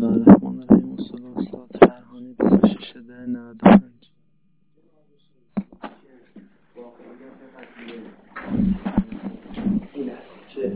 الرحمن الرحیم. استاد فرهانی 26/95. این است که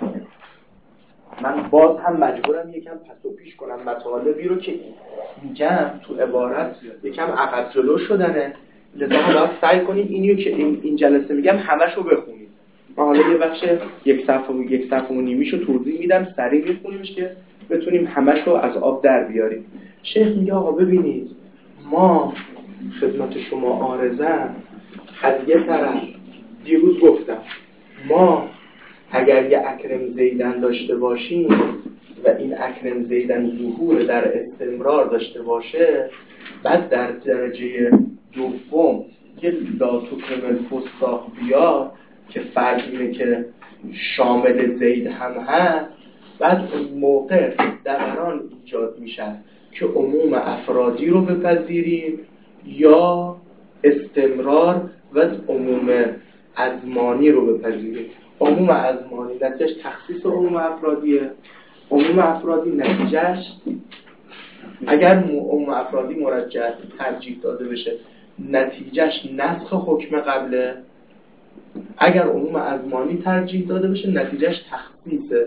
من باز هم مجبورم یکم پس و پیش کنم مطالبی رو که میگم تو عبارت یکم عقب جلو شدنه، لذا ما باید سعی کنیم اینیو که این جلسه میگم همشو بخونیم. ما حالا یه بخش یک صفحه و نیمیشو توضیح میدم، سریع میخونیمش که بتونیم همشو از آب در بیاریم. شیخ میگه آقا ببینید، ما خدمت شما عارضم از یه طرف دیروز گفتم ما اگر یه اکرم زیدن داشته باشیم و این اکرم زیدن ظهور در استمرار داشته باشه، بعد در درجه دوم یه لا تکرم الفساق بیاد که فرض اینه که شامل زید هم هست، بعد اون موقع دوران ایجاد میشه که عموم افرادی رو بپذیریم یا استمرار و عموم ازمانی رو بپذیریم. عموم ازمانی نتیجهش تخصیص عموم افرادیه. عموم افرادی نتیجهش اگر عموم افرادی مرجح ترجیح داده بشه نتیجهش نسخ حکم قبله، اگر عموم ازمانی ترجیح داده بشه نتیجهش تخصیصه.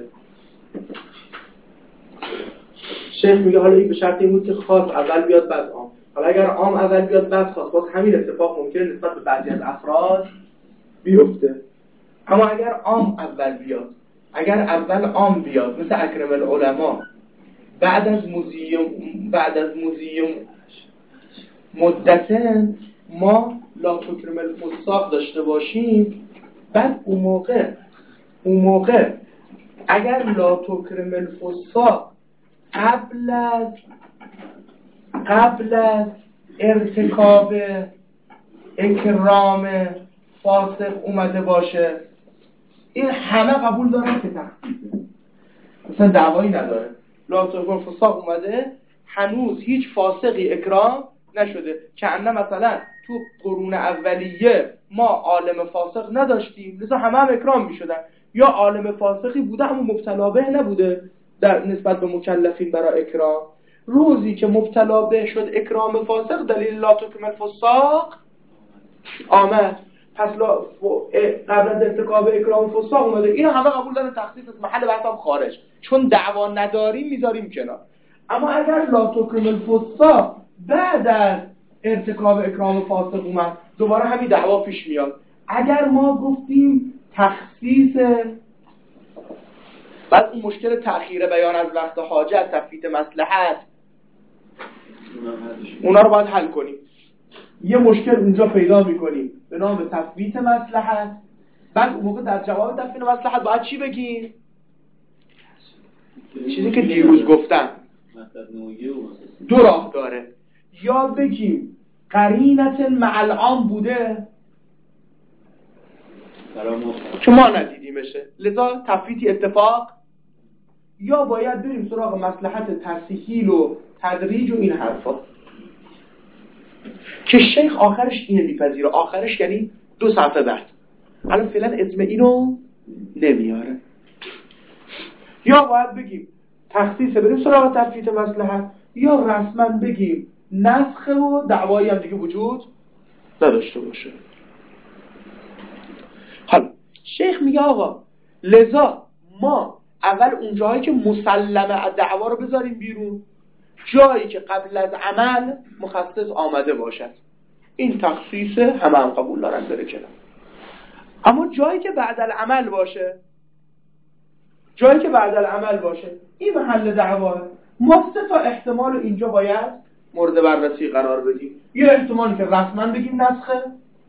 شیخ میگه حالا این به شرط این بود که خاص اول بیاد بعد عام. حالا اگر عام اول بیاد بعد خاص، باز همین اتفاق ممکنه نسبت به بعضی از افراد بیفته. اما اگر عام اول بیاد، اگر اول عام بیاد مثل اکرم العلماء، بعد از موزیم مدتن ما لا تکرم الفساق داشته باشیم، بعد اون موقع اگر لا تکرم الفساق قبل از ارتکاب اکرام فاسق اومده باشه، این همه قبول دارن که تخصیصه، مثلا دعوایی نداره. لا تکرم الفساق اومده، هنوز هیچ فاسقی اکرام نشده، که انه مثلا تو قرون اولیه ما عالم فاسق نداشتیم لذا همه هم اکرام میشدن، یا عالم فاسقی بوده اما مبتلا به نبوده در نسبت به مکلفین برای اکرام. روزی که مبتلا به شد اکرام فاسق، دلیل لا تکرم الفساق آمد، پس قبل از ارتکاب اکرام فساق اومده. اینو همه قبول دارن تخصیص، از محل بحث هم خارج، چون دعوا نداریم میذاریم کنار. اما اگر لا تکرم الفساق بعد از ارتکاب اکرام فاسق اومد، دوباره همین دعوا پیش میاد. اگر ما گفتیم تخصیص، بعد اون مشکل تأخیر بیان از وقت حاجت، تفویت مصلحت، اونا رو باید حل کنیم. یه مشکل اونجا پیدا میکنیم به نام تفویت مصلحت، بعد اون موقع در جواب تفویت مصلحت باید چی بگیم؟ چیزی که دیروز گفتم دو راه داره، یا بگیم قرینت مع العام بوده که ما ندیدیمشه لذا تفویتی اتفاق، یا باید بریم سراغ مصلحت تسهیل و تدریج و این حرفا که شیخ آخرش اینو میپذیره. آخرش یعنی 2 صفحه بعد، الان فعلا اسم اینو نمیاره. یا باید بگیم تخصیص بریم سراغ تفویت مصلحت، یا رسما بگیم نسخ و دعوایی هم دیگه وجود نداشته باشه. حالا شیخ میگه آقا لذا ما اول اون جایی که مسلمه از دعوا رو بذاریم بیرون، جایی که قبل از عمل مخصص آمده باشد، این تخصیص همه هم قبول دارن بره کنار. اما جایی که بعد العمل باشه، این محل دعواه. ما 3 تا احتمال اینجا باید مورد بررسی قرار بدیم. یه احتمالی که رسما بگیم نسخه،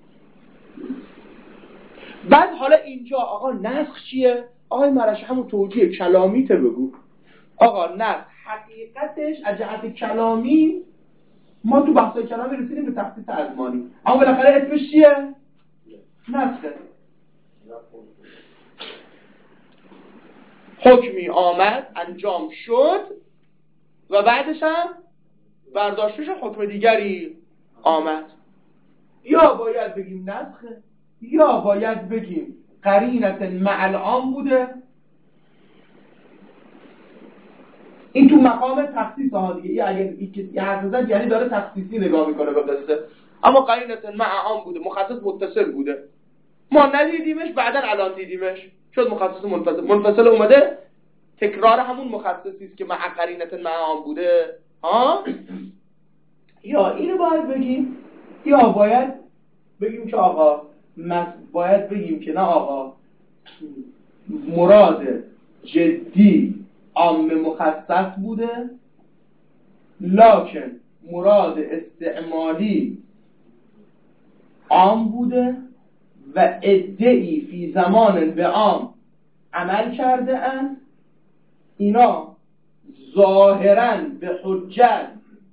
بعد حالا اینجا آقا نسخ چیه؟ آقای مرش همون توجیه کلامیته بگو. آقا نسخ حقیقتش از جهت کلامی، ما تو بحث کلامی رسیدیم به تخصیص ازمانی، اما بالاخره اسمش چیه؟ نسخه. حکمی آمد انجام شد و بعدش هم برداشتش حکم دیگری آمد. یا باید بگیم نسخه، یا باید بگیم قرینت مع العام بوده. این تو مقام تخصیص ها دیگه. اگر کسی حرف زد یعنی داره تخصیصی نگاه میکنه به قصه. اما قرینه مع عام بوده، مخصص متصل بوده، ما ندیدیمش، بعدن الان دیدیمش، شد مخصص منفصل. منفصل اومده تکرار همون مخصصی است که مع قرینه مع عام بوده. ها یا اینو باید بگیم یا باید بگیم که آقا باید بگیم که نه آقا مراد جدی عام مخصص بوده، لکن مراد استعمالی عام بوده و عده‌ای فی زمان به عام عمل کرده اند، اینا ظاهراً به حجت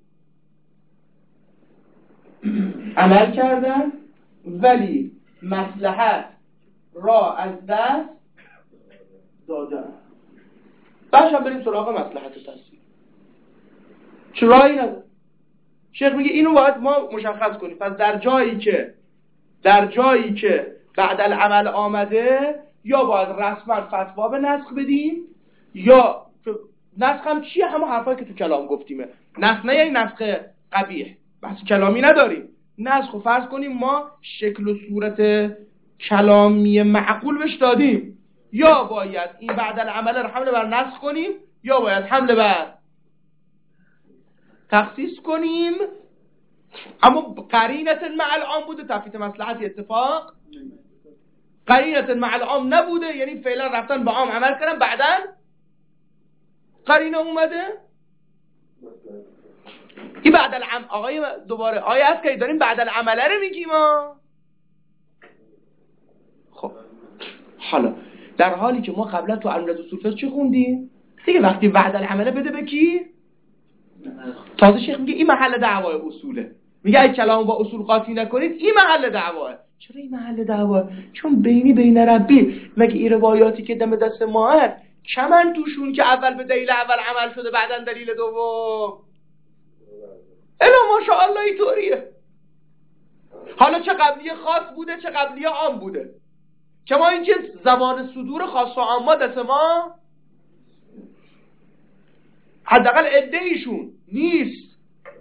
عمل کردن ولی مصلحت را از دست دادن. بعدش هم بریم سراغ مصلحت تصویر. چه راهی نداره. شیخ میگه اینو باید ما مشخص کنیم. پس در جایی که بعد العمل آمده یا باید رسما فتوا به نسخ بدیم، یا نسخ هم چیه؟ همون حرفایی که تو کلام گفتیمه. نسخ نه یعنی نسخ قبیح، بحث کلامی نداریم. نسخ رو فرض کنیم ما شکل و صورت کلامی معقول بهش دادیم، یا باید این بعد العمل رو حمله بر نسخ کنیم یا باید حمله بر تخصیص کنیم. اما قرینه مع العام بوده، تفیت مصلحتی اتفاق. قرینه مع العام نبوده، یعنی فعلا رفتن با عام عمل کردن، بعدن قرینه اومده. این بعد العمل آقای دوباره آیه هست که داریم بعد العمله رو میگیم ها. خب حالا در حالی که ما قبلا تو علم اصول فقه چی خوندیم دیگه؟ وقتی بعد العمله بده به کی؟ تازه شیخ میگه این محل دعوای اصوله. میگه اگه کلامو با اصول قاطی نکنید این محل دعواه. چرا این محل دعواه؟ چون بین ربی. مگه این روایاتی که دم دست ما هست چمن توشون که اول به دلیل اول عمل شده بعدن دلیل دوم؟ الا ماشاءالله اینطوریه. حالا چه قبلیه خاص بوده چه قبلیه عام بوده، که ما اینکه زبان صدور خاص و عامه دست ما حداقل عده ایشون نیست،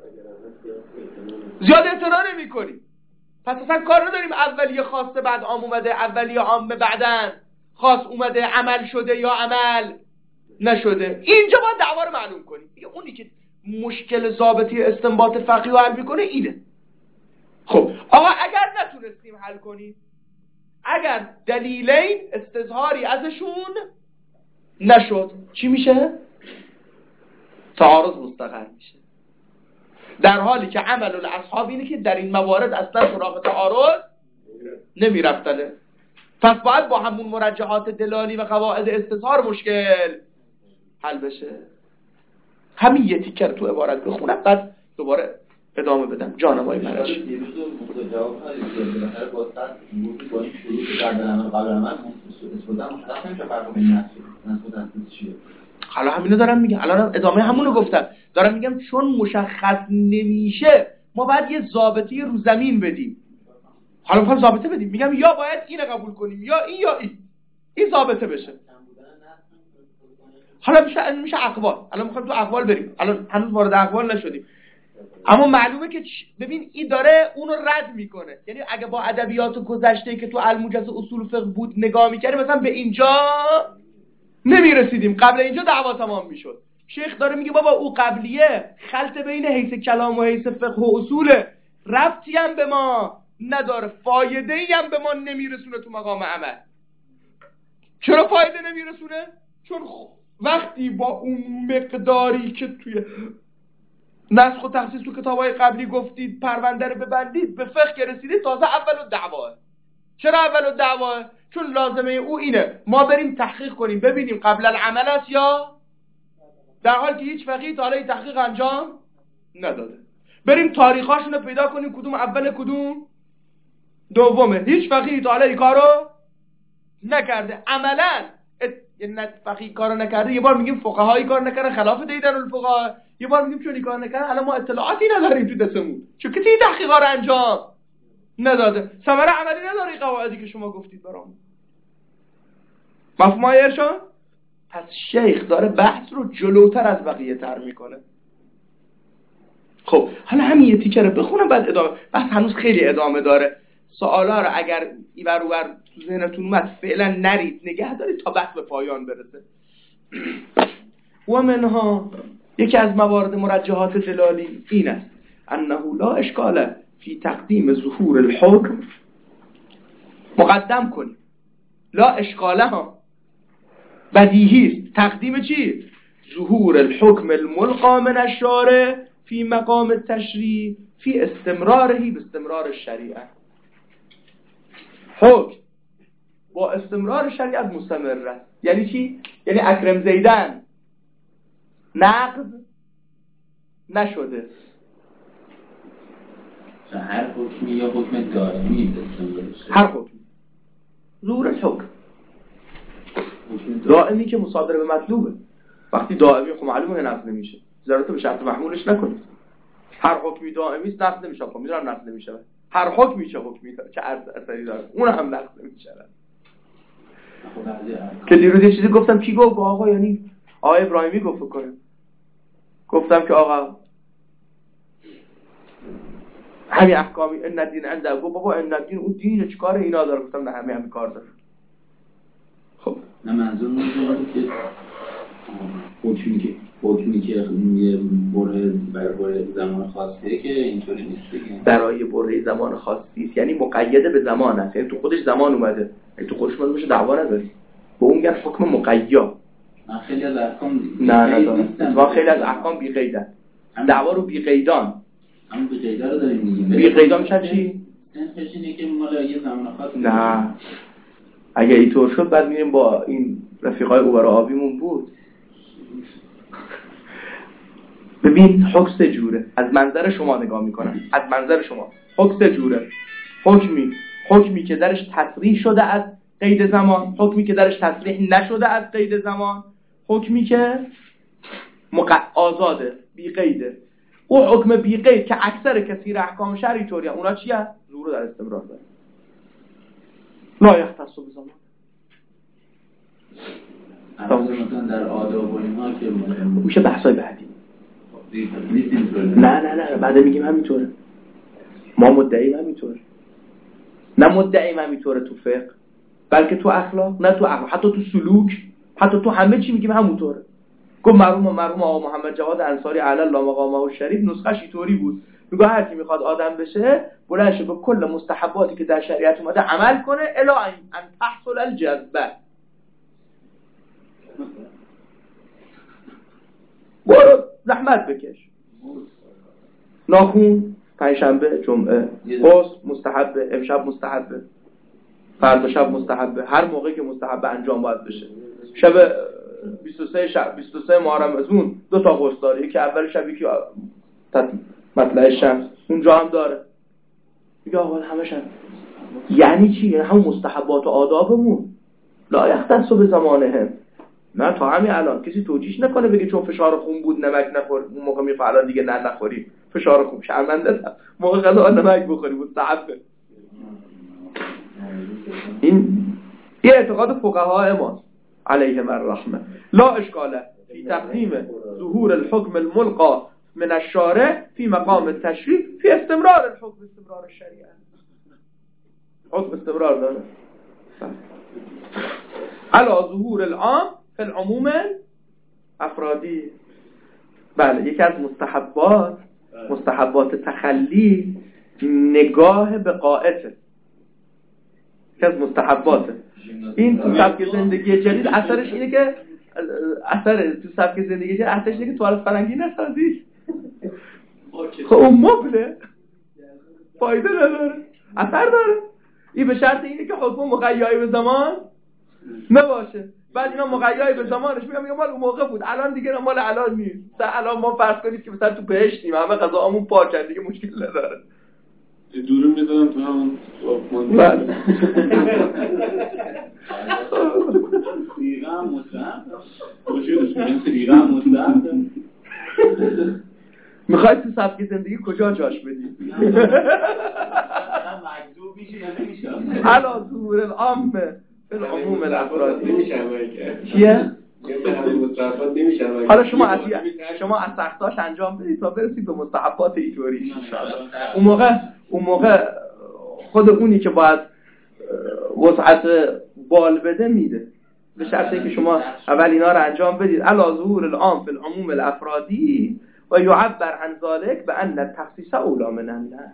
زیاد اعتنا نمی کنیم. پس اصلا کار نداریم اولیه خاصه بعد عام اومده، اولیه عامه بعدن خاص اومده، عمل شده یا عمل نشده. اینجا باید دعوا رو معلوم کنیم. اونی که مشکل ضابطی استنباط فقهی رو حل میکنه اینه. خب آقا اگر نتونستیم حل کنیم، اگر دلیلین استظهاری ازشون نشد، چی میشه؟ تعارض مستقر میشه. در حالی که عمل الاصحاب اینه که در این موارد اصلا سراغ تعارض نمیرفتنه. پس باید با همون مرجحات دلالی و قواعد استظهار مشکل حل بشه. همین یه تیکر تو عبارت بخونم بعد دوباره ادامه بدم. جانم آقای مرجی دیروز جواب ندید بالاخره با قصد با این شروع که بعد عمل قبل عمل استفاده مشخص نمیشه فرق بین نسخ و تخصیص چیه. حالا همینو دارم میگم، الان ادامه همونو گفتم. دارم میگم چون مشخص نمیشه ما باید یه ضابطه رو زمین بدیم. حالا میخوام ضابطه بدیم، میگم یا باید اینو قبول کنیم یا این یا این ضابطه بشه. حالا میشه اقوال. الان میخوام تو اقوال بریم، الان هنوز وارد اقوال نشدیم. اما معلومه که ببین این داره اونو رد میکنه. یعنی اگه با ادبیات گذشته که تو الموجز اصول فقه بود نگاه میکردیم مثلا به اینجا نمیرسیدیم، قبل اینجا دعوا تمام میشد. شیخ داره میگه بابا او قبلیه خلط بین حیث کلام و حیث فقه و اصوله، ربطی هم به ما نداره، فایده ای هم به ما نمیرسونه تو مقام عمل. چرا فایده نمیرسونه؟ چون وقتی با اون مقداری که توی نسخ و تخصیص تو کتابای قبلی گفتید پرونده رو ببندید به فقه که رسیدید تازه اول دعواه. چرا اول دعواه؟ چون لازمه او اینه ما بریم تحقیق کنیم ببینیم قبل العمل است یا، در حالی که هیچ فقیهی تا حالا تحقیق انجام نداده. بریم تاریخاشون رو پیدا کنیم کدوم اول کدوم دومه. هیچ فقیهی تا حالا این کارو نکرده. عملاً یعنی فقیه کارو نکرده، یه بار میگیم فقهایی کار نکردن خلاف دیدن الفقها، یه بار میگیم چون این کار نکردن الان ما اطلاعاتی نداریم تو دستمون چون کسی تحقیقا رو انجام نداده. ثمره عملی نداره این قواعدی که شما گفتید برام. مفهوم ارشاد؟ پس شیخ داره بحث رو جلوتر از بقیه تر میکنه. خب حالا همین یه تیکه رو بخونم بعد ادامه. بحث هنوز خیلی ادامه داره. سوالا رو اگر ایور اوور تو ذهنتون اومد فعلا نرید، نگه دارید تا بحث به پایان برسه. و منها یکی از موارد مرجحات دلالی این است انه لا اشکال فی تقدیم ظهور الحکم. مقدم کنیم لا اشکاله ها بدیهی است. تقدیم چی؟ ظهور الحکم الملقا من الشارع فی مقام التشریع فی استمراره باستمرار الشریعه. حکم با استمرار شریعت مستمر است. یعنی چی؟ یعنی اکرم زیدن نقض نشده. هر حکمی یا حکم دائمی استمرار شده. هر حکم ظهور الحکم دائمی که مصادره به مطلوبه. وقتی دائمی خب معلومه نقض نمیشه. ضرورت به شرط محمولش نکنید. هر حکمی دائمی است نقض نمیشه. خب میدونم نقض نمیشه. هر حکمی چه حکمی داره چه اثری داره اون هم نقض نمیشه. که دیروز یه چیزی گفتم کی گفت آقا، یعنی آقای ابراهیمی گفت کنه. گفتم که آقا همین احکامی ان الدین عنده، گفت بابا ان الدین اون دین چیکار اینا داره؟ گفتم نه همین کار داره. خب نه منظور اینه که حکمی که یه برای زمان خاصیه که اینطوری نیست دیگه. برای برای زمان خاصی است، یعنی مقیده به زمان است. یعنی تو خودش زمان اومده، یعنی تو خودش اومده باشه دعوا نداری. به اون میگن حکم مقید. من خیلی از احکام نه خیلی از احکام بی قیدن. دعوا رو بی قیدان. همون بی قیدا رو داریم میگیم. بی قیدان میشه چی؟ سنفش اینه که مال یه زمان خاص. نه اگه اینطور شد بعد میریم با این رفیقای اوبر آبیمون بود. ببین حکم سه جوره. از منظر شما نگاه میکنم. از منظر شما حکم سه جوره. حکمی که درش تصریح شده از قید زمان، حکمی که درش تصریح نشده از قید زمان، حکمی که آزاده بی قیده. او حکم بی قید که اکثر کثیر احکام شرعی طوریه، اونا چی هست؟ ظهور در استمرار داره. لا یختص بزمان. مثلا در آداب و اینها که میشه بحثای بعدی. نه بعد میگیم همینطوره. ما مدعیم همینطوره. نه مدعیم همینطوره تو فقه، بلکه تو اخلاق، نه تو اخلاق، حتی تو سلوک، حتی تو همه چی میگیم همونطوره. گفت مرحوم آقا محمد جواد انصاری علی الله مقامه الشریف نسخه‌ش اینطوری بود. میگه هر کی میخواد آدم بشه بلند شه به کل مستحباتی که در شریعت اومده عمل کنه الی ان تحصل الجذبه. برو زحمت بکش. ناخون پنجشنبه جمعه غسل مستحبه، امشب مستحبه، فردا شب مستحبه، هر موقعی که مستحبه انجام باید بشه. شب 23 محرم از اون 2 تا غسل داره، یکی اول شبی که مطلع شمس اونجا هم داره. میگه آقا همش هم. یعنی چی؟ یعنی همون مستحبات و آدابمون لا یختص به زمانهم. نه تا همین الان کسی توجیهش نکنه بگه چون فشار خون بود نمک نخور، اون موقع میگه الان دیگه نخوری فشار خون شرمنده است، موقع غذا نمک بخوری مستحبه. این اعتقاد فقهای ماست علیهم الرحمه. لا اشکاله فی تقدیم ظهور الحکم الملقا من الشارع فی مقام التشریع فی استمرار الحکم استمرار الشریعه. حکم استمرار داره علا ظهور العام فی العموم افرادی. بله یکی از مستحبات تخلی نگاه به قائته. یکی از مستحباته. این تو سبک زندگی جدید اثرش اینه که تو سبک زندگی جدید اثرش اینه که توالت فرنگی نسازید. خب اون مبله فایده نداره، اثر داره. این به شرط اینه که حکم مقیدی به زمان نباشه. بعد اینا مقیدی به زمانش میگم مال اون موقع بود، الان دیگه مال الان نیست. الان ما فرض کنید که مثلا تو بهشتیم، همه غذاامون پاکن دیگه، مشکل نداره. دورو میذارم تو همون بله سیغه هم مستحب سیغه هم مستحب. میخواید تو سبک زندگی کجا جاش بدید؟ مجذوب میشه یا نمیشه؟ علا ظهور العام فی العموم الافرادی. نمیشه عمل کرد. چیه؟ حالا شما از سختاش انجام بدید تا برسید به مستحبات اینطوری ان شاء الله. اون موقع خود اونی که باید وسعت بال بده میده، به شرطی که شما اول اینا رو انجام بدید. علی ظهور العام فی العموم الافرادی و یعبر عن ذلك بان التخصیص اولی من النص.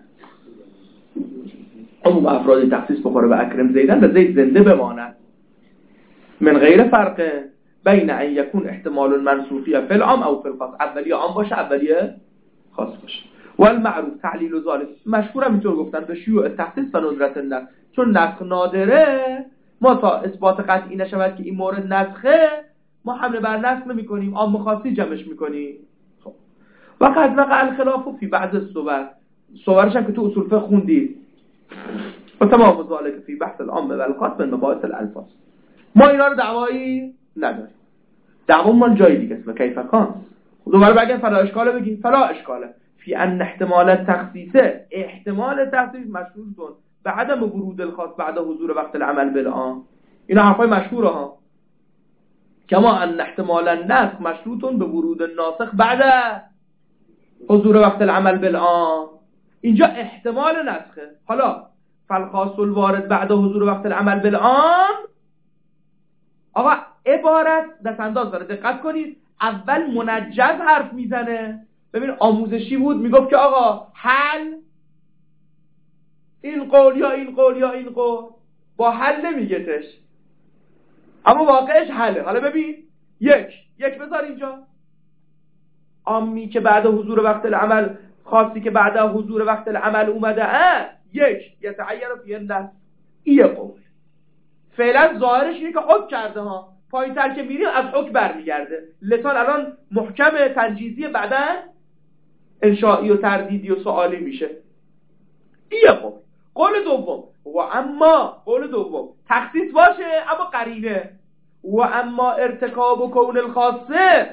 عموم افرادی تخصیص بخوره به اکرم زیدن و زید زنده بماند، من غیر فرق بین ان یکون احتمال المنصوفیه فی العام او فی الخاص، اولیه عام باشه اولیه خاص باشه. والمعروف تعلیل ذلك، مشهور هم اینطور گفتن به شیوع تخصیص و ندرت النسخ، چون نسخ نادره ما تا اثبات قطعی نشود که این مورد نسخه ما حمله بر نسخ نمی کنیم، عام خاصی جمعش میکنیم. خب وقد وقع الخلاف فی بعض صورش هم که تو اصول فقه خوندید و تمام ذالک فی بحث العام و الخاص من مباحث الالفاظ. ما اینا رو دعوایی نداریم، دعوامون جای دیگه است. و کیف کان دوباره بگیم فلا اشکاله، بگیم فلا اشکاله فی ان احتمال تخصیص مشروط به عدم ورود الخاص بعد حضور وقت العمل بالعام. اینا حرفای مشهوره ها. کما ان احتمال النسخ مشروط به ورود الناسخ بعد حضور وقت العمل بالعام. اینجا احتمال نسخه. حالا فالخاص الوارد بعد حضور وقت العمل بالعام، آقا عبارت دست انداز داره، دقت کنید. اول منجز حرف میزنه. ببین آموزشی بود، میگفت که آقا حل این قول یا این قول یا این قول، با حل نمیگتش، اما واقعش حله. حالا ببین یک بذار اینجا، عامی که بعد حضور وقت العمل، خاصی که بعد حضور وقت العمل اومده، یتعین فی النص، این قول فعلا ظاهرش اینه که حکم کرده ها، پایین تر که میریم از حکم برمیگرده. لسان الان محکم تنجیزی، بعدا انشائی و تردیدی و سوالی میشه. این قول دوم. و اما قول دوم تخصیص باشه اما قرینه. و اما ارتکاب و کون الخاصه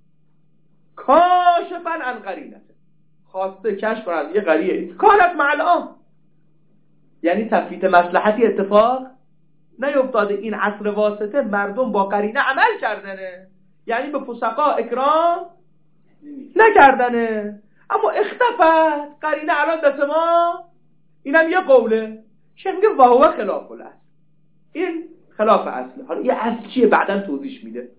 کاشفا عن قرینه، خواسته کشف از یه قرینه کانت مع العام، یعنی تفویت مصلحتی اتفاق نیفتاده. این عصر واسطه مردم با قرینه عمل کردنه، یعنی به فسقا اکرام نکردنه، اما اختفت قرینه الان دست ما. اینم یه قوله. شیخ میگه واهو خلاف الاصل، این خلاف اصله. حالا یه اصل چیه بعداً توضیح میده.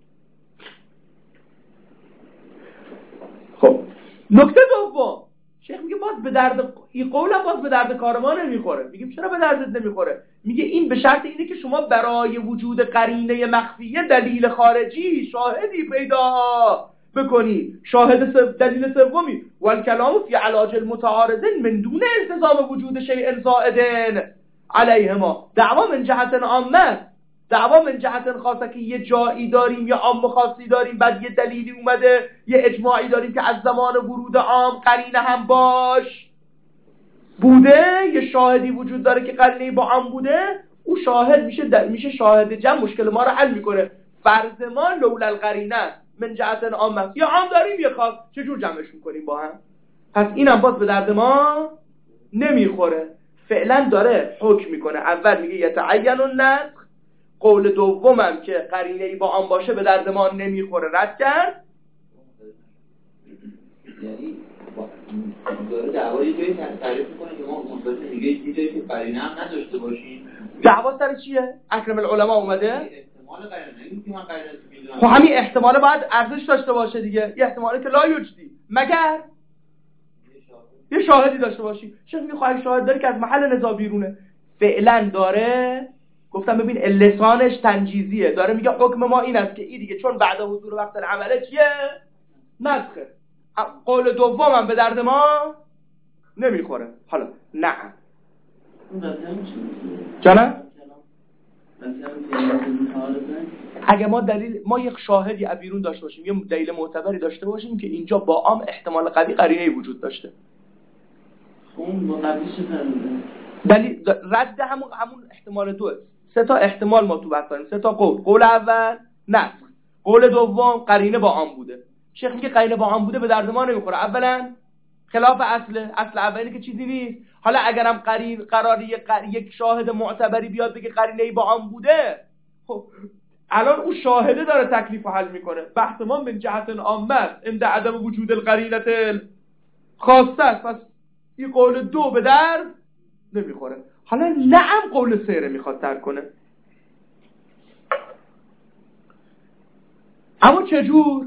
خب نکته دوم، شیخ میگه باز به درد این قولم باز به درد کار ما نمیخوره. میگیم چرا به دردت نمیخوره؟ میگه این به شرط اینه که شما برای وجود قرینه مخفیه دلیل خارجی شاهدی پیدا بکنی. دلیل سومی والکلام فی علاج المتعارضین من دون التزام وجود شیء زائد علیهما. دعوا من جهت عامه، دعوا من جهت خاصه که یه جایی داریم یا عام خاصی داریم، بعد یه دلیلی اومده، یه اجماعی داریم که از زمان ورود عام قرینه هم باش بوده، یه شاهدی وجود داره که قرینه با عام بوده، او شاهد میشه شاهد جمع، مشکل ما رو حل میکنه. فرض ما لولا القرینه من جهت عامه، یا عام داریم یا خاص، چجور جمعش میکنیم با هم؟ پس اینم باز به درد ما نمیخوره. فعلا داره حکم میکنه. اول میگه یتعین النسخ، قول دومم که قرینه‌ای با عام باشه به درد ما نمیخوره، رد کرد. یعنی داره دعوایی جایی تعریف میکنه که ما مثبت میگه یه جایی که قرینه هم نداشته باشیم. دعوا سر چیه؟ اکرم العلماء اومده احتمال قرینه، این که من قرینه میدونم، خب همین احتمال باید ارزش داشته باشه دیگه. یه احتمالی که لا یوجدی مگر یه شاهدی داشته باشی. چون میگه خواهی شاهد داره که از محل نزاع بیرونه. فعلا داره گفتم ببین لسانش تنجیزیه، داره میگه حکم ما این است که این دیگه چون بعد حضور وقت العمله چیه؟ نسخه. قول دومم به درد ما نمیخوره. حالا نعم جانم اگه ما یک شاهدی از بیرون داشته باشیم، یه دلیل معتبری داشته باشیم که اینجا با عام احتمال قوی قرینه‌ای وجود داشته، اون با قبلیش دلیل رد همون احتمال دوه. سه تا احتمال ما تو بحث داریم، سه تا قول اول نسخ، قول دوم قرینه با عام بوده. شیخ میگه قرینه با عام بوده به درد ما نمیخوره. اولا خلاف اصل اولی که چیزی نیست. حالا اگرم قراری یک شاهد معتبری بیاد بگه قرینه با عام بوده، خب الان اون شاهده داره تکلیف رو حل میکنه. بحث ما من جهت عامه عند عدم وجود القرینه خاصه است، پس این قول 2 به درد نمیخوره. حالا نعم قول 3 رو میخواد ترک کنه. اما چجور؟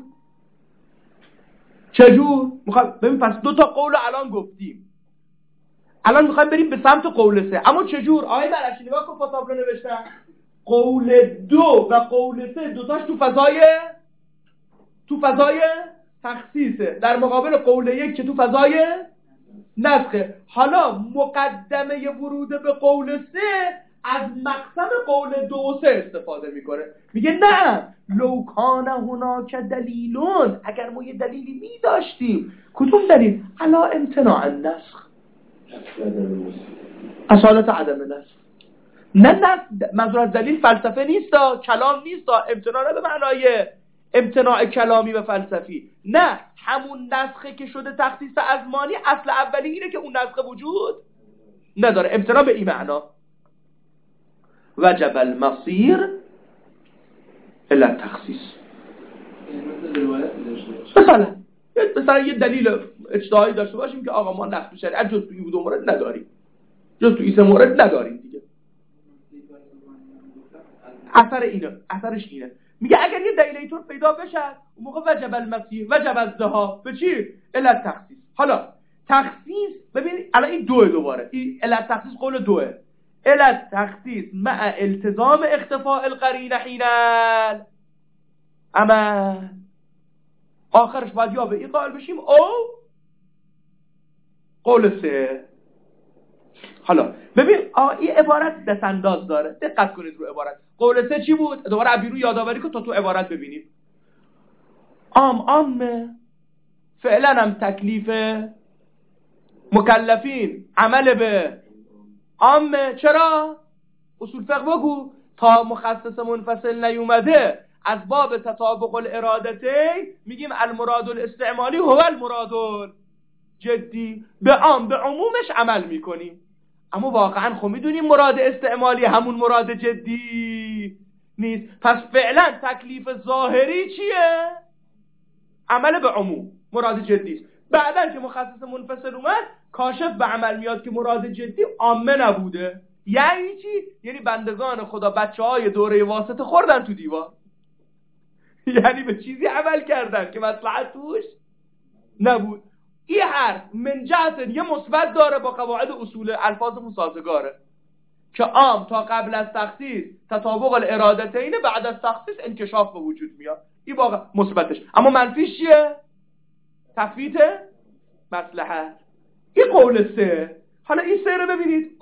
ببین پس 2 تا قول الان گفتیم، الان میخوایم بریم به سمت قول 3. اما چجور؟ آقای برعشی نگاه کن پاساب رو نوشتن. قول 2 و قول 3 دوتاش تو فضای تخصیصه، در مقابل قول 1 که تو فضای نسخه. حالا مقدمه ورود به قول 3 از مقسم قول 2 و 3 استفاده میکنه، میگه نه لو کان هناک دلیلون، اگر ما یه دلیلی میداشتیم. کدوم دلیل؟ علا امتناع النسخ، اصالت عدم نسخ. نه منظور از دلیل فلسفه نیستا، کلام نیستا، امتناع نه به معنای امتناع کلامی و فلسفی، نه همون نسخه که شده تخصیص ازمانی، اصل اولی اینه که اون نسخه وجود نداره. امتناع به این معنا. وجب المصیر الا التخصیص. مثلا یه دلیل اجتهادی داشته باشیم که آقا ما نقض شریعت جز تو این دو مورد نداریم، جز تو این سه مورد نداریم دیگه. اثرش اینه. میگه اگر یه دلیل اینطور پیدا بشه اون موقع وجب المصیر، وجب الذهاب به چی؟ الا التخصیص. حالا تخصیص ببین الان این دوباره این الا التخصیص قول 2 الا التخصیص مع التزام اختفاء القرینه حین اما آخرش باید یا به این قائل بشیم او قول 3. حالا ببین این عبارت دستانداز داره، دقت کنید رو عبارت. قول 3 چی بود؟ دوباره عبیرو یادآوری کن تا تو عبارت ببینیم. عامه فعلا هم تکلیف مکلفین عمل به عامه. چرا؟ اصول فقه بگو تا مخصص منفصل نیومده از باب تطابق الارادتین میگیم المراد الاستعمالی هو المراد جدی، به عام به عمومش عمل میکنیم. اما واقعا خب میدونیم مراد استعمالی همون مراد جدی نیست. پس فعلا تکلیف ظاهری چیه؟ عمل به عموم، مراد جدی است. بعدن که مخصص منفصل اومد کاشف به عمل میاد که مراد جدی عامه نبوده. یعنی چی؟ یعنی بندگان خدا بچه‌های دوره واسطه خوردن تو دیوار، یعنی به چیزی عمل کردن که مصلحت توش نبود. این حرف من جهت یه مثبت داره با قواعد اصول الفاظ مسازگاره که عام تا قبل از تخصیص تطابق الارادتین، بعد از تخصیص انکشاف به وجود میاد. این واقعا مثبتش. اما منفیش چیه؟ تفویت مصلحت. این قول 3. حالا این 3 رو ببینید.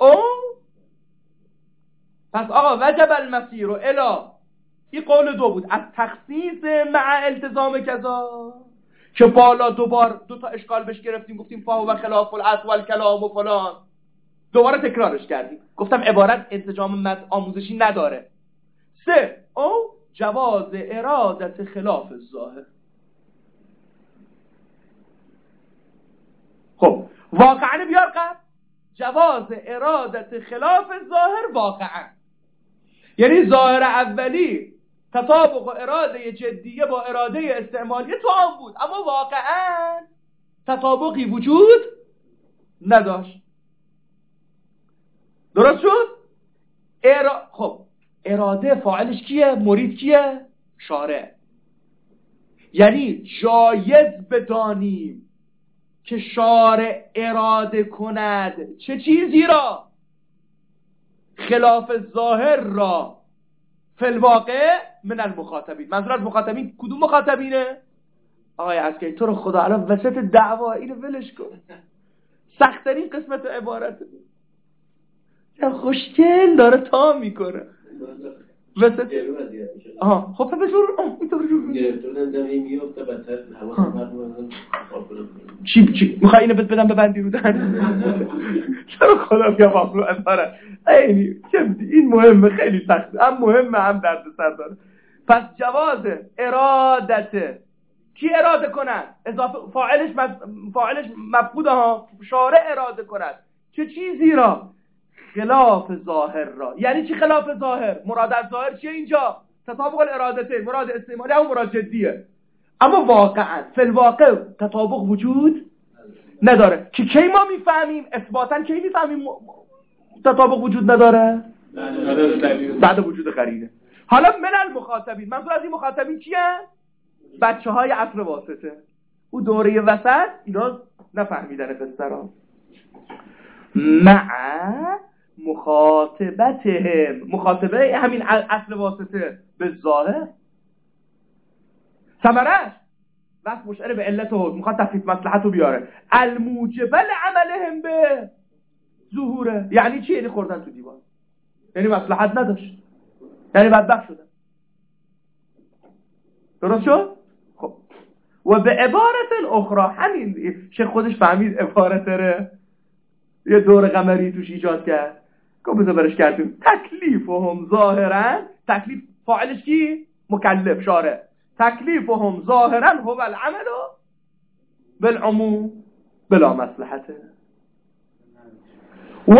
پس آقا وجب المصیر الا، این قول 2 بود، از تخصیص مع التزام کذا که بالا دو تا اشکال بهش گرفتیم، گفتیم فا و خلاف الاصل و الکلام و فلان، دوباره تکرارش کردیم. گفتم عبارت انسجام آموزشی نداره. 3 جواز ارادت خلاف الظاهر. خب واقعا بیار قبل جواز ارادت خلاف الظاهر واقعا، یعنی ظاهر اولی تطابق اراده جدیه با اراده استعمالیه تو آن بود، اما واقعا تطابقی وجود نداشت. درست شد؟ خب اراده فاعلش کیه؟ مرید کیه؟ شارع. یعنی جایز بدانیم که شارع اراده کند چه چیزی را؟ خلاف ظاهر را فی الواقع من المخاطبین. منظور از مخاطبین کدوم مخاطبینه؟ آقای عسکری تو رو خدا الان وسط دعوا اینو ولش کن، سخت‌ترین قسمت عبارته. یا خوشگل داره تا میکنه وسط. خب بذار اینطور گرفتن دمی میفته بدتر حواسم چی میخوای اینو بدم ببندی رو دهن؟ چرا خدا بیا واقعا اثره این مهمه، خیلی سخته، هم مهمه هم دردسر داره. پس جواز ارادت کی اراده کند؟ اضافه فاعلش مفقوده ها، شارع اراده کند چه چیزی را؟ خلاف ظاهر را. یعنی چی خلاف ظاهر؟ مراد از ظاهر چیه اینجا؟ تطابق الارادتین مراد استعمالی هم مراد جدیه، اما واقعا فی الواقع تطابق وجود نداره که کی ما میفهمیم اثباتا کی میفهمیم تطابق وجود نداره؟ بعد وجود قرینه. حالا من المخاطبین، منظور از این مخاطبین کیه؟ بچه های عصر واسطه، او دوره وسط اینا نفهمیدن قصه را. مع مخاطبتهم، مخاطبه همین عصر واسطه به ظاهر ثمرش وقت مشعر به علت و میخواد تفکیک مصلحت رو بیاره، الموجبه لعملهم به ظهوره. یعنی چی؟ یعنی خوردن تو دیوار، یعنی مصلحت نداشت، یعنی بدبخت شدن. درست شد؟ خب و به عبارت اخرى، همین شیخ خودش فهمید عبارت داره، یه دور قمری توش ایجاد کرد، گفت برش کردیم تکلیفهم ظاهرا، تکلیف فاعلش کی؟ مکلف شارع، تکلیفهم ظاهرا هو العمل بالعموم بلا مصلحته. و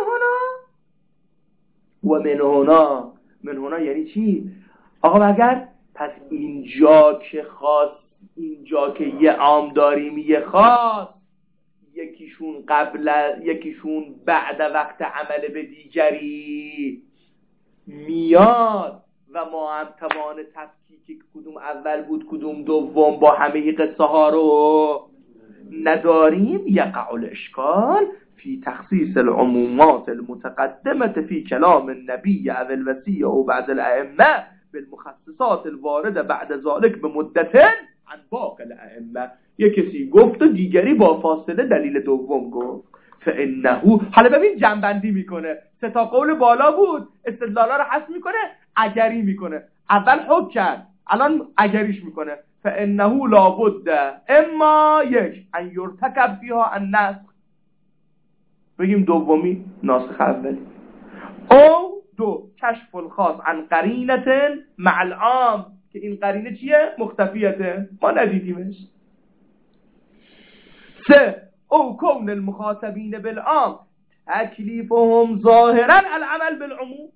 من هنا یعنی چی؟ آقا اگر پس اینجا که خاص، اینجا که یه عام داریم یه خاص، یکیشون قبل یکیشون بعد وقت عمل به دیگری میاد و ما هم توان تفکیک کدوم اول بود کدوم دوم با همه قصه ها رو نداریم، یقع الاشکال فی تخصیص العمومات المتقدمه فی کلام النبی او الوصی او بعد الائمه بالمخصصات الوارده بعد ذلك به مدت عن باقی الائمه. یک کسی گفت و دیگری با فاصله دلیل دوم گفت. فانه، حالا ببین جنبندی میکنه، سه تا قول بالا بود، استدلالا رو حذف میکنه، اگری میکنه. اول حکم کرد، الان اگریش میکنه. فانه لابد اما یک ان یرتکب فیها النسخ، بگیم دومی ناسخ اولی، او دو کشف الخاص عن قرینه مع العام، که این قرینه چیه؟ مختفیته، ما ندیدیمش. سه او کون المخاطبین بالعام تکلیفهم ظاهرا العمل بالعموم،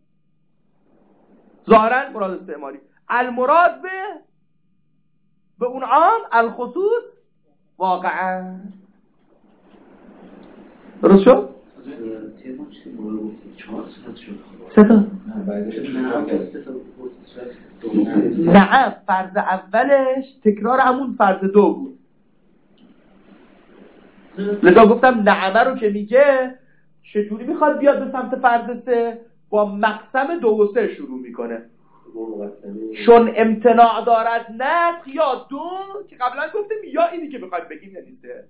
ظاهرا مراد استعمالی، المراد به اون عام الخصوص واقعا. درست شد؟ سه تا نعم. فرض اولش تکرار همون فرض دو بود، لذا گفتم نعمه رو که میگه چجوری میخواد بیاد به سمت فرض سه؟ با مقسم دو و سه شروع میکنه، چون امتناع دارد نسخ یا دو که قبلا گفتیم، یا اینی که بخواید بگیم یعنی سه.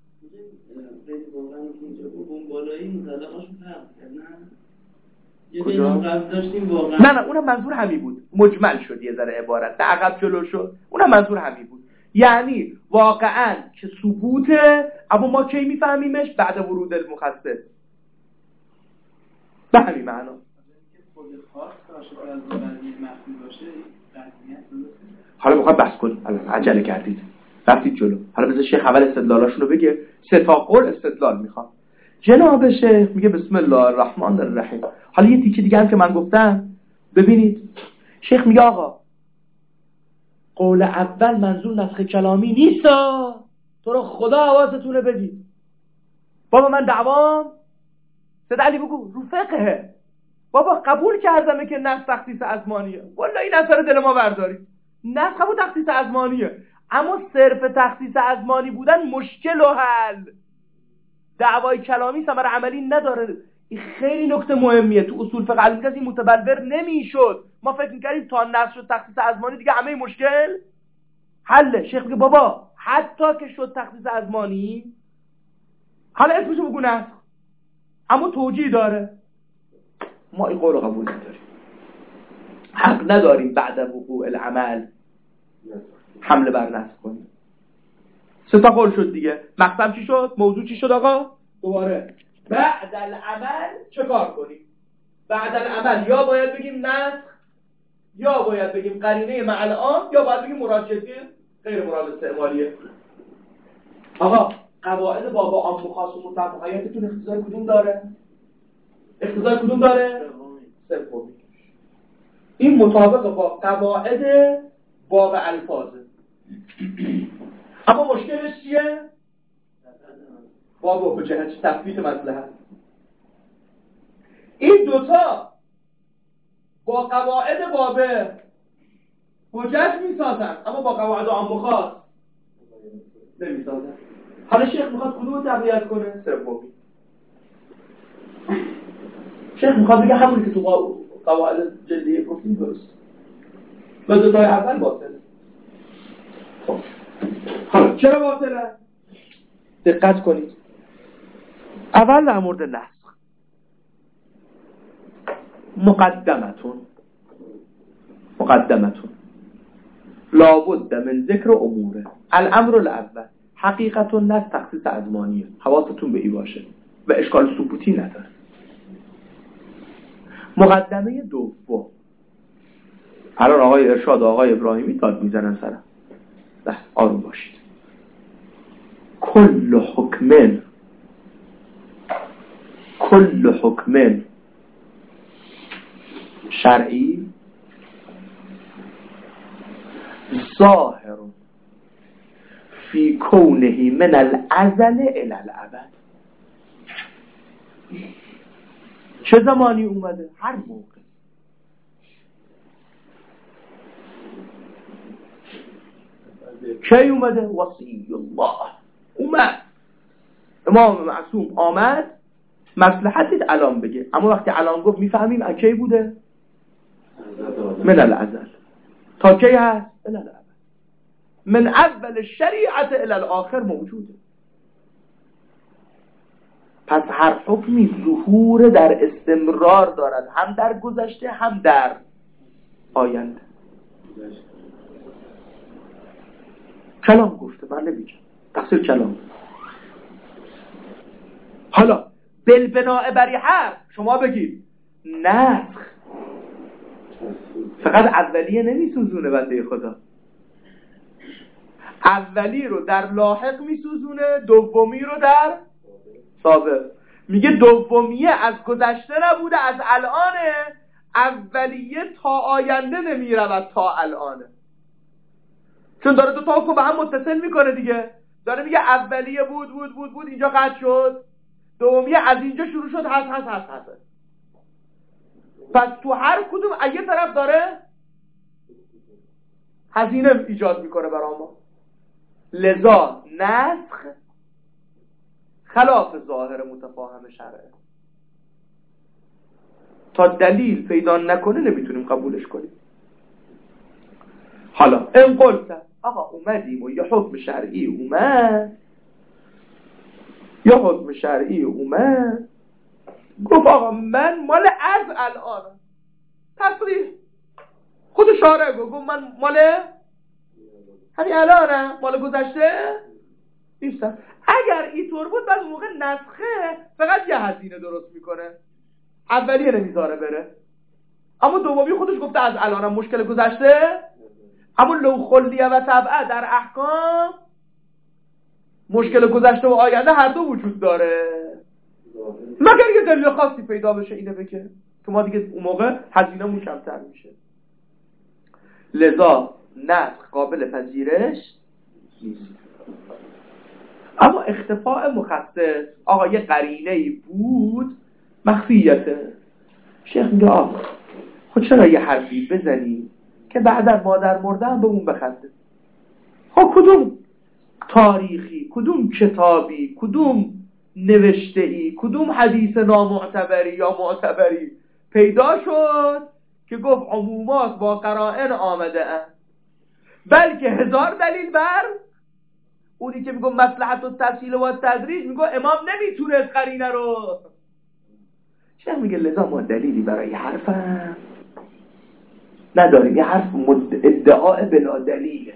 نه اونم منظور همین بود، مجمل شد یه ذره عبارت به عقب جلو شد، اونم منظور همین بود، یعنی واقعا که ثبوته، اما ما کی میفهمیمش؟ بعد ورود المخصص، به همین معنا. حالا میخواد بحث کنیم، عجله کردید رفتید جلو، حالا بذار شیخ اول استدلالاشونو بگه. سه تا قول استدلال میخوام. جناب شیخ میگه بسم الله الرحمن الرحیم. حالا یه تیکه دیگه هم که من گفتم ببینید، شیخ میگه آقا قول اول منظور نسخ کلامی نیست، تو رو خدا حواستونه بدید. بابا من دعوام سید علی بگو رو فقهه، بابا قبول کردمه که نسخ تخصیص ازمانیه، والله این اثر دل ما بردارید، نسخ بود تخصیص ازمانیه، اما صرف تخصیص ازمانی بودن مشکل و حل، دعوای کلامی ثمر عملی نداره. این خیلی نکته مهمیه، تو اصول فقه علمی کسی متبلور نمیشد. ما فکر می‌کردیم تا نسخ شد تخصیص ازمانی دیگه همه مشکل حله. شیخ میگه بابا حتی که شد تخصیص ازمانی، حالا اسمشو بگو نسخ، اما توجیه داره، ما این قول رو قبول نداریم، حق نداریم بعد وقوع العمل حمله بر نسخ کنیم. سه تا قول شد دیگه. مقسم چی شد؟ موضوع چی شد آقا؟ دوباره بعد العمل چه کار کنیم؟ بعد العمل یا باید بگیم نسخ، یا باید بگیم قرینه مع العام، یا باید بگیم مراد جدی غیر مراد استعمالیه. آقا قواعد بابا عام و خاص و مطلق حیاتتون اختزای کدوم داره؟ اختزای کدوم داره؟ سومی. این مطابق با قواعد باب الفاظه. اما مشکلش چیه؟ باب حجت، تثبیت مصلحت. این دوتا با قواعد باب حجت میسازن اما با قواعد عام و خاص نمیسازن. حالا شیخ میخواد کدوم تقویت کنه؟ سومی. شیخ میخواد بگه همونی که تو قواعد جلدیه گفتیم درست، و دوتای اول باطله. خب حالا چرا باطله؟ دقت کنید. اول در مورد نسخ. مقدمتون لابد من ذکر اموره. الامر الاول حقیقت النسخ تخصیص ازمانیه، حواستون به این باشه و اشکال ثبوتی نداره. مقدمه دوم، الان آقای ارشاد و آقای ابراهیمی داد میزنن سرم، بس آروم باشید. کل حکم شرعی ظاهر فی کونه من الازل الی الابد. چه زمانی اومده؟ هر موقع. کی اومده؟ وصی الله اومد، امام معصوم آمد، مصلحت دید الان بگه، اما وقتی الان گفت میفهمیم کی بوده؟ من الازل. تا کی هست؟ الی الابد. من اول شریعت الی الاخر موجوده. پس هر حکمی ظهور در استمرار دارد، هم در گذشته هم در آینده. کلام گفته، من نمیگم، تقصیر کلام. حالا بالبناء بر حرف شما بگید نسخ فقط اولیه نمیسوزونه بنده خدا، اولی رو در لاحق میسوزونه، دومی رو در سابق. میگه دومیه از گذشته نبوده، از الانه، اولیه تا آینده نمیرود، تا الانه. چون داره دو تا حکم به هم متصل میکنه دیگه. داره میگه اولیه بود اینجا قطع شد، دومیه از اینجا شروع شد، هست. پس تو هر کدوم اگه طرف داره هزینه ایجاد میکنه برای ما. لذا نسخ خلاف ظاهر متفاهم شرعه. تا دلیل پیدا نکنه نمیتونیم قبولش کنیم. حالا این قلت آقا اومدیم و یه حکم شرعی اومد، گفت آقا من مال از الانم، تصریح خود شارع گفت من مال همین الانم، مال گذشته نیستم. اگر اینطور بود بعد موقع نسخه فقط یه هزینه درست میکنه، اولیه نمیذاره بره، اما دومی خودش گفته از الانم، مشکل گذشته. اما لو خلیه و تبعه در احکام مشکل گذشته و آینده هر دو وجود داره، مگر یه دلیل خاصی پیدا بشه اینه بگه که ما دیگه اون موقع هزینه‌مون کمتر میشه. لذا نسخ قابل پذیرش نیست. اما اختفاء مخصص، آقا یه قرینه‌ای بود مخفیته، شیخ میگه آقا خود چرا یه حرفی بزنی که بعدا مادر مرده هم به اون بخنده؟ خب کدوم تاریخی، کدوم کتابی، کدوم نوشته‌ای، کدوم حدیث نامعتبری یا معتبری پیدا شد که گفت عمومات با قرائن آمده اند، بلکه هزار دلیل بر اونی که میگه مصلحت التسهیل و التدریج، میگه امام نمیتونه قرینه رو. شیخ میگه لذا ما دلیلی برای حرفم نداریم، یه حرف ادعاء بلا دلیله.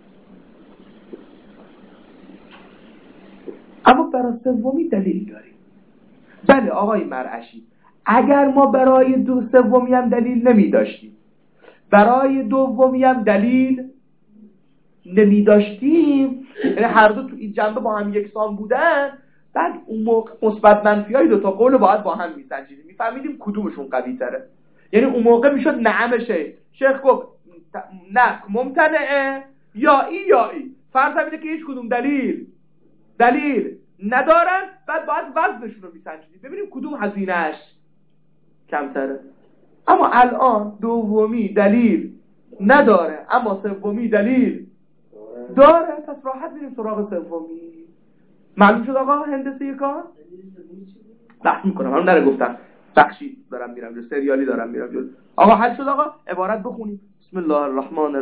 اما برای سومی دلیل داریم. بله آقای مرعشی، اگر ما برای سومی هم دلیل نمی داشتیم، برای دومی هم دلیل نمی داشتیم، یعنی هر دو تو این جنبه با هم یکسان بودن، بعد اون موقع مثبت منفی های دوتا قول باید با هم میسنجیدیم، میفهمیدیم کدومشون قوی تره. یعنی اون موقع میشد نعم شیخ شیخ گفت نسخ ممتنعه یا ای فرض اینه که هیچ کدوم دلیل ندارن، بعد باید وزنشون رو میسنجید ببینیم کدوم هزینهش کمتره. اما الان دومی دلیل نداره اما سومی دلیل داره، پس راحت میریم سراغ سومی. معلوم شد آقا هندسه کار؟ بحث میکنم من نره گفتم بخشی دارم میرم جو سریالی دارم میرم جو. آقا حل شد آقا عبارت بخونیم. بسم الله الرحمن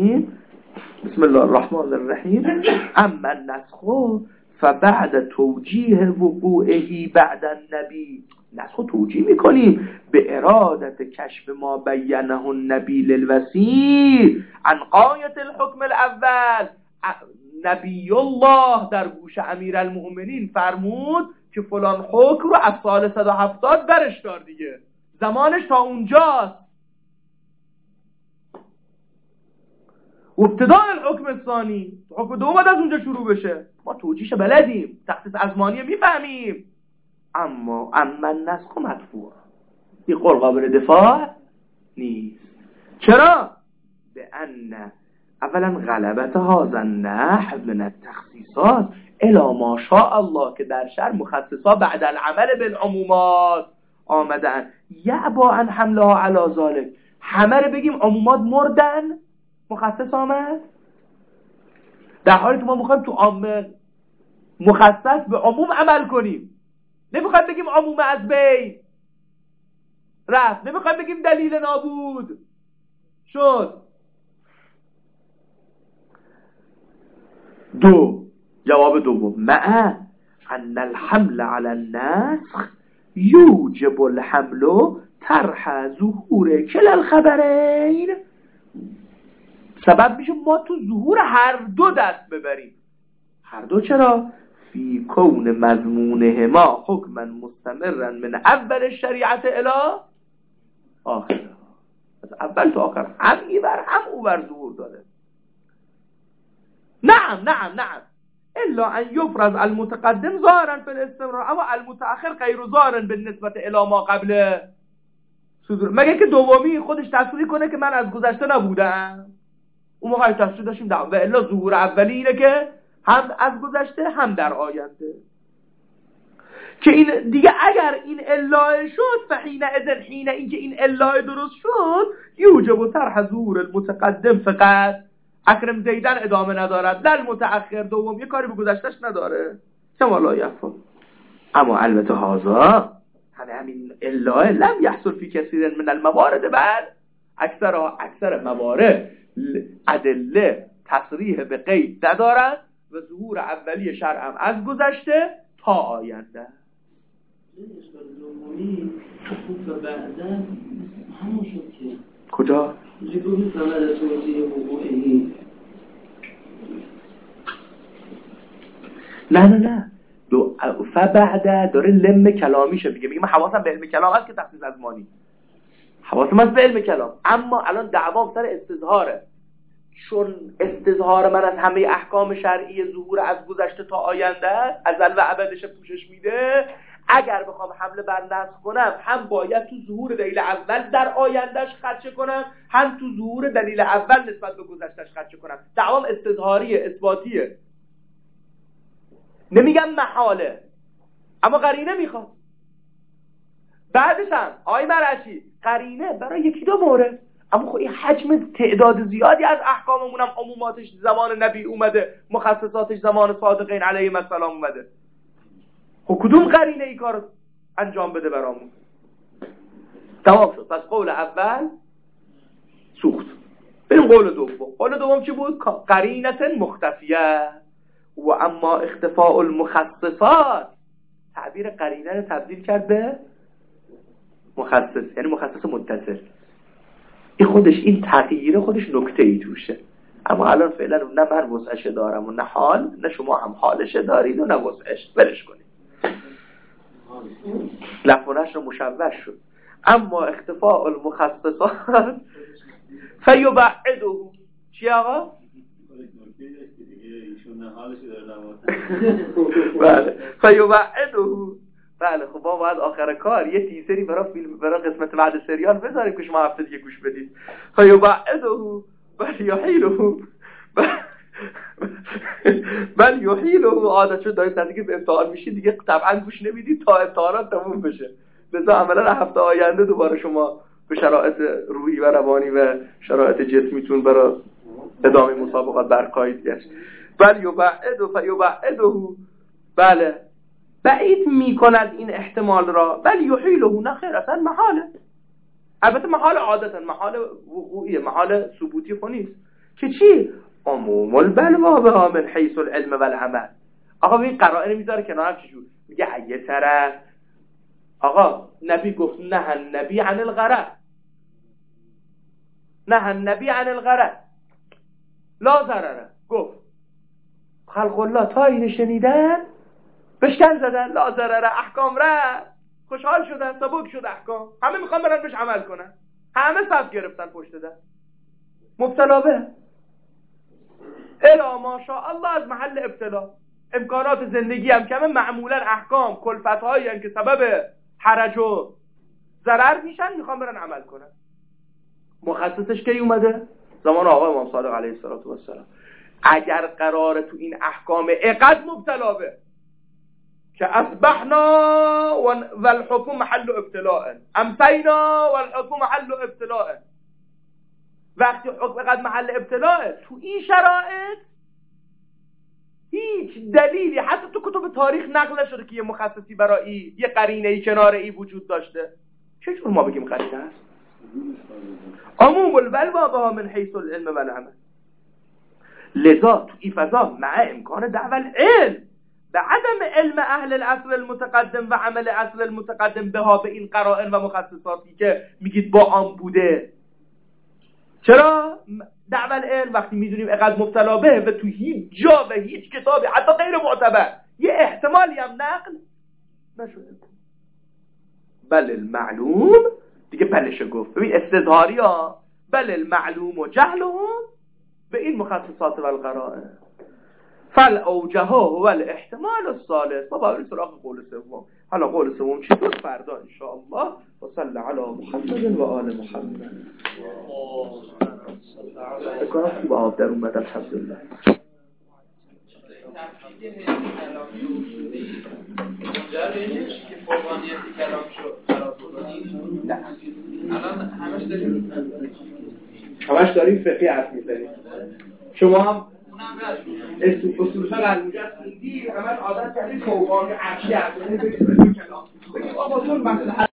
الرحیم اما النسخ فبعد توجیه وقوعه بعد النبی. نسخ توجیه میکنیم به ارادت کشف ما بینه النبی للوسیع عن غایت الحکم الاول. نبی الله در گوش امیرالمؤمنین فرمود که فلان حکم رو از سال 170 درش دار دیگه، زمانش تا اونجاست. ابتداء الحکم الثانی، حکم دوم از اونجا شروع بشه. ما توجیهش بلدیم، تخصیص ازمانی میفهمیم، اما النسخ مدفوع، این قول قابل دفاع نیست. چرا؟ به ان اولا غلبت هذا النحو من التخصیصات الی ما شاء الله که در شرع مخصصا بعد العمل بالعمومات آمدن. یعبا ان حملها علی ذلك، همه رو بگیم عمومات مردن مخصص آمد، در حالی که ما میخوایم تو عامه مخصص به عموم عمل کنیم. نمیخوایم بگیم عموم از بین رفت، نمیخوایم بگیم دلیل نابود شد. جواب دوم مع ان الحمل على النسخ یوجب الحمل طرح ظهور کلا الخبرین. سبب میشه ما تو ظهور هر دو دست ببریم. هر دو چرا؟ فی کون مضمونهما حکما مستمرا من اول شریعت الی آخر، از اول تا آخر هم ایور هم اوور ظهور داره. نعم الا ان یفرض المتقدم ظاهرا فی الاستمرار اما المتأخر غیر ظاهرا بالنسبه الی ما قبل صدور. مگه که دومی خودش تصریح کنه که من از گذشته نبودم، اون موقع تصریح داشتیم و الا ظهور اولی اینه که هم از گذشته هم در آینده. که این دیگه اگر این الا شد حین اینکه این الا درست شد یوجب طرح ظهور المتقدم فقط. اکرم زیدن ادامه ندارد، در متأخر دوم یه کاری به گذشتش نداره. کما لا یفهم. اما البته هذا همین الا لم یحصل فی کثیر من الموارد، بل اکثر موارد ادله تصریح به قید ندارد و ظهور اولی شرع هم از گذشته تا آینده. و بعدا همون شد که کجا؟ جبوری فمد توجیه وقوعی. نه فبعد داره لم کلامیشه میگه من حواسم به علم کلام هست که تخصیص ازمانی، حواسم هست به علم کلام، اما الان دعوام سر استظهاره. چون استظهار من از همه احکام شرعی ظهور از گذشته تا آینده ازل و ابدش پوشش میده، اگر بخوام حمله بر نسخ کنم هم باید تو ظهور دلیل اول در آیندهش خدشه کنم، هم تو ظهور دلیل اول نسبت به گذشتهش خدشه کنم. دعوام استظهاریه، اثباتیه، نمیگم محاله، اما قرینه میخواد. بعدش هم آی مرعشی قرینه برای یکی دو مورد، اما خب این حجم تعداد زیادی از احکاممون هم عموماتش زمان نبی اومده، مخصصاتش زمان صادقین علیهم السلام اومده. خب کدوم قرینه ای کار انجام بده برامون؟ تمام شد. پس قول اول سوخت. بریم قول دوم. قول دوم چی بود؟ قرینه مختفیه. و اما اختفاء المخصصات، تعبیر قرینه رو تبدیل کرد به مخصص، یعنی مخصص متصل. این خودش، این تغییر خودش نکته ای توشه، اما الان فعلا نه من وسعش دارم و نه حال، نه شما هم حالش دارید و نه وسعش، برش کنید. لفظش رو مشوش شد. اما اختفاء المخصصات فیبعده. چی آقا؟ بله. فیبعده بله خب ما باید آخر کار یه تیزری برای فیلم برای قسمت بعد سریال بذاریم که شما هفته دیگه گوش بدید. فیبعده بل یحیله بل یحیله عادت شد دارید تا دیگه به امتحان میشید دیگه طبعا گوش نمیدید تا امتحانات تموم بشه. لذا عملا هفته آینده دوباره شما به شرایط روحی و روانی و شرایط جسمیتون برای ادامه مسابقات برخواهید گشت. بل یبعده فیبعده بله بعید میکند این احتمال را. بل یحیله نه خیر اصلا محاله. البته محال عادتا محال وقوعیه محال ثبوتی خو نیست که چی؟ عموم البلوا بها من حیث العلم والعمل. آقا این قرائن میذاره کنار چجور میگه یه طرف آقا نبی گفت نه النبی عن الغرض نه النبی عن الغرض لا ضرره گفت خلق الله تا اینو شنیدن بشکن زدن لا ضرره احکام رفت خوشحال شدن سبک شد احکام همه میخوان برن بهش عمل کنن همه صف گرفتن پشت دست مبتلا به الا ماشاءالله از محل ابتلا امکانات زندگی هم کمه معمولا احکام کلفت‌هایی هستن که سبب حرج و ضرر میشن میخوان برن عمل کنن. مخصصش کی اومده؟ زمان آقا امام صادق علیه السلام. اگر قراره تو این احکام اقد مبتلا به که اصبحنا والحكم محل ابتلاء امسینا والحكم محل ابتلاء وقتی حکم قد محل ابتلاء تو این شرایط هیچ دلیلی حتی تو کتب تاریخ نقل نشده که یه مخصصی برای یه قرینه‌ای کنار ای وجود داشته. چجور ما بگیم قرینه هست؟ عموم البلوا بها من حیث العلم والعمل. لذا تو این فضا مع امکان دعوی العلم به عدم علم اهل الاصل المتقدم و عمل اصل المتقدم بها به این قرائن و مخصصاتی که میگید با آن بوده. چرا؟ دعوی العلم وقتی میدونیم اقد مبتلا به و تو هیچ جا و هیچ کتابی حتی غیر معتبر یه احتمالی هم نقل نشده. بل المعلوم دیگه بلش گفت. ببین استظهاری ها بل المعلوم و جهلهم به این مخصصات و القرائن فل اوجها هو الاحتمال الثالث. ما باید سراغ قول سوم. حالا قول سوم چی بود فردا ان شاء الله. و صلی علی محمد و آل محمد. بکنم خوب آب در اومد الحمدلله. نه الان همش داریم فقهی حرف میزنیم. شما هم اصول فقه الموجز خوندی همش عادت کردید توقعی عرشی حرف میزنید. بگید آقا